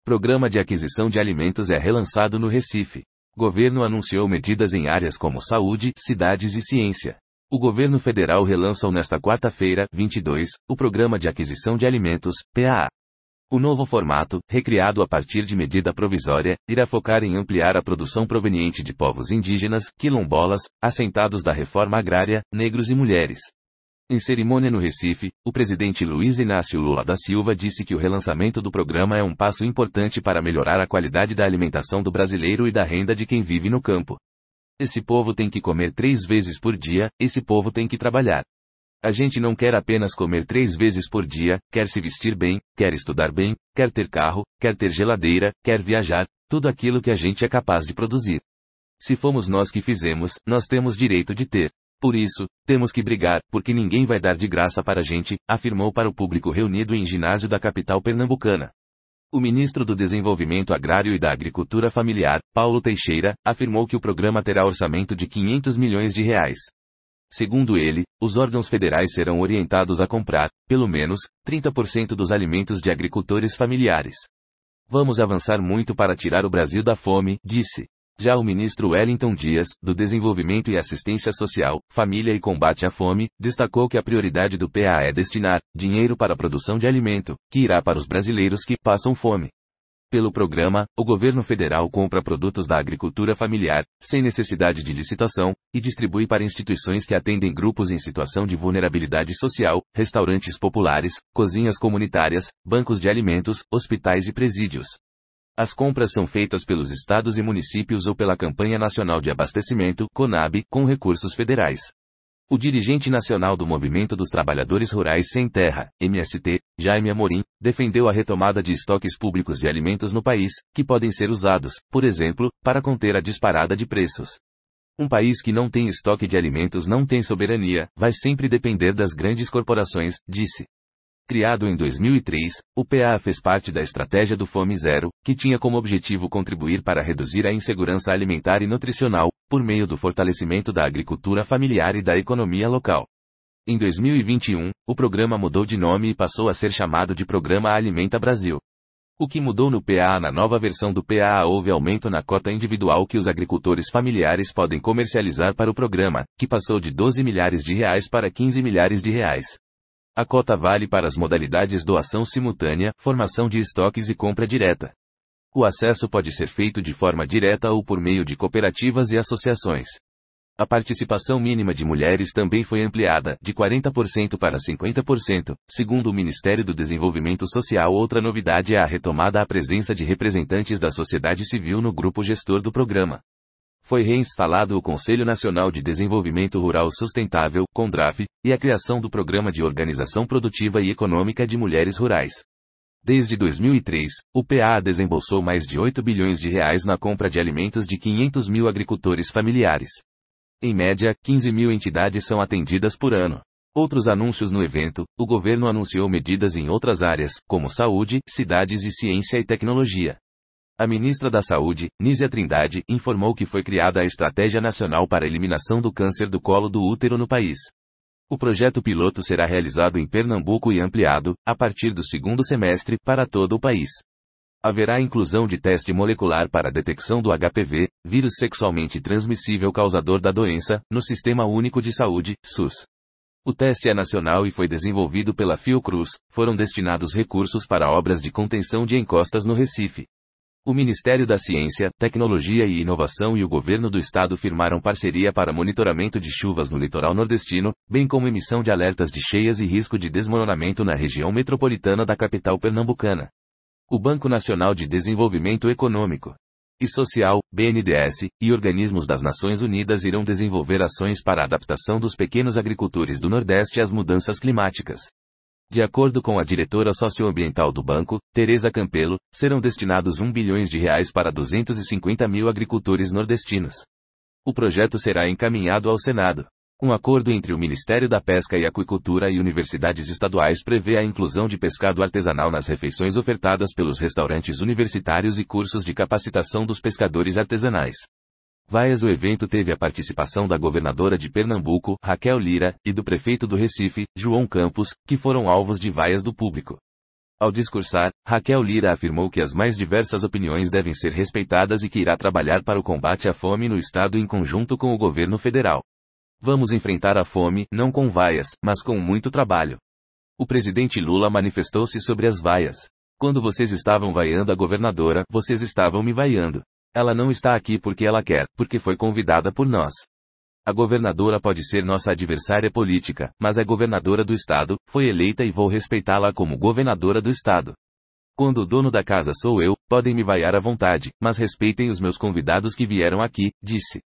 Programa de aquisição de alimentos é relançado no Recife. Governo anunciou medidas em áreas como saúde, cidades e ciência. O governo federal relançou nesta quarta-feira, 22, o Programa de Aquisição de Alimentos, PAA. O novo formato, recriado a partir de medida provisória, irá focar em ampliar a produção proveniente de povos indígenas, quilombolas, assentados da reforma agrária, negros e mulheres. Em cerimônia no Recife, o presidente Luiz Inácio Lula da Silva disse que o relançamento do programa é um passo importante para melhorar a qualidade da alimentação do brasileiro e da renda de quem vive no campo. Esse povo tem que comer 3 vezes por dia, esse povo tem que trabalhar. A gente não quer apenas comer 3 vezes por dia, quer se vestir bem, quer estudar bem, quer ter carro, quer ter geladeira, quer viajar, tudo aquilo que a gente é capaz de produzir. Se fomos nós que fizemos, nós temos direito de ter. Por isso, temos que brigar, porque ninguém vai dar de graça para a gente, afirmou para o público reunido em ginásio da capital pernambucana. O ministro do Desenvolvimento Agrário e da Agricultura Familiar, Paulo Teixeira, afirmou que o programa terá orçamento de R$500 milhões. Segundo ele, os órgãos federais serão orientados a comprar, pelo menos, 30% dos alimentos de agricultores familiares. Vamos avançar muito para tirar o Brasil da fome, disse. Já o ministro Wellington Dias, do Desenvolvimento e Assistência Social, Família e Combate à Fome, destacou que a prioridade do PAA é destinar dinheiro para a produção de alimento, que irá para os brasileiros que passam fome. Pelo programa, o governo federal compra produtos da agricultura familiar, sem necessidade de licitação, e distribui para instituições que atendem grupos em situação de vulnerabilidade social, restaurantes populares, cozinhas comunitárias, bancos de alimentos, hospitais e presídios. As compras são feitas pelos estados e municípios ou pela Campanha Nacional de Abastecimento, CONAB, com recursos federais. O dirigente nacional do Movimento dos Trabalhadores Rurais Sem Terra, MST, Jaime Amorim, defendeu a retomada de estoques públicos de alimentos no país, que podem ser usados, por exemplo, para conter a disparada de preços. Um país que não tem estoque de alimentos não tem soberania, vai sempre depender das grandes corporações, disse. Criado em 2003, o PAA fez parte da estratégia do Fome Zero, que tinha como objetivo contribuir para reduzir a insegurança alimentar e nutricional, por meio do fortalecimento da agricultura familiar e da economia local. Em 2021, o programa mudou de nome e passou a ser chamado de Programa Alimenta Brasil. O que mudou no PAA? Na nova versão do PAA houve aumento na cota individual que os agricultores familiares podem comercializar para o programa, que passou de R$12 milhares para R$15 milhares. A cota vale para as modalidades doação simultânea, formação de estoques e compra direta. O acesso pode ser feito de forma direta ou por meio de cooperativas e associações. A participação mínima de mulheres também foi ampliada, de 40% para 50%, segundo o Ministério do Desenvolvimento Social. Outra novidade é a retomada à presença de representantes da sociedade civil no grupo gestor do programa. Foi reinstalado o Conselho Nacional de Desenvolvimento Rural Sustentável, CONDRAF, e a criação do Programa de Organização Produtiva e Econômica de Mulheres Rurais. Desde 2003, o PAA desembolsou mais de R$8 bilhões na compra de alimentos de 500 mil agricultores familiares. Em média, 15 mil entidades são atendidas por ano. Outros anúncios no evento, o governo anunciou medidas em outras áreas, como saúde, cidades e ciência e tecnologia. A ministra da Saúde, Nízia Trindade, informou que foi criada a Estratégia Nacional para a Eliminação do Câncer do Colo do Útero no país. O projeto piloto será realizado em Pernambuco e ampliado, a partir do segundo semestre, para todo o país. Haverá inclusão de teste molecular para a detecção do HPV, vírus sexualmente transmissível causador da doença, no Sistema Único de Saúde, SUS. O teste é nacional e foi desenvolvido pela Fiocruz. Foram destinados recursos para obras de contenção de encostas no Recife. O Ministério da Ciência, Tecnologia e Inovação e o Governo do Estado firmaram parceria para monitoramento de chuvas no litoral nordestino, bem como emissão de alertas de cheias e risco de desmoronamento na região metropolitana da capital pernambucana. O Banco Nacional de Desenvolvimento Econômico e Social, BNDES, e organismos das Nações Unidas irão desenvolver ações para a adaptação dos pequenos agricultores do Nordeste às mudanças climáticas. De acordo com a diretora socioambiental do banco, Tereza Campelo, serão destinados R$1 bilhão para 250 mil agricultores nordestinos. O projeto será encaminhado ao Senado. Um acordo entre o Ministério da Pesca e Aquicultura e universidades estaduais prevê a inclusão de pescado artesanal nas refeições ofertadas pelos restaurantes universitários e cursos de capacitação dos pescadores artesanais. O evento teve a participação da governadora de Pernambuco, Raquel Lira, e do prefeito do Recife, João Campos, que foram alvos de vaias do público. Ao discursar, Raquel Lira afirmou que as mais diversas opiniões devem ser respeitadas e que irá trabalhar para o combate à fome no Estado em conjunto com o governo federal. Vamos enfrentar a fome, não com vaias, mas com muito trabalho. O presidente Lula manifestou-se sobre as vaias. Quando vocês estavam vaiando a governadora, vocês estavam me vaiando. Ela não está aqui porque ela quer, porque foi convidada por nós. A governadora pode ser nossa adversária política, mas é governadora do Estado, foi eleita e vou respeitá-la como governadora do Estado. Quando o dono da casa sou eu, podem me vaiar à vontade, mas respeitem os meus convidados que vieram aqui, disse.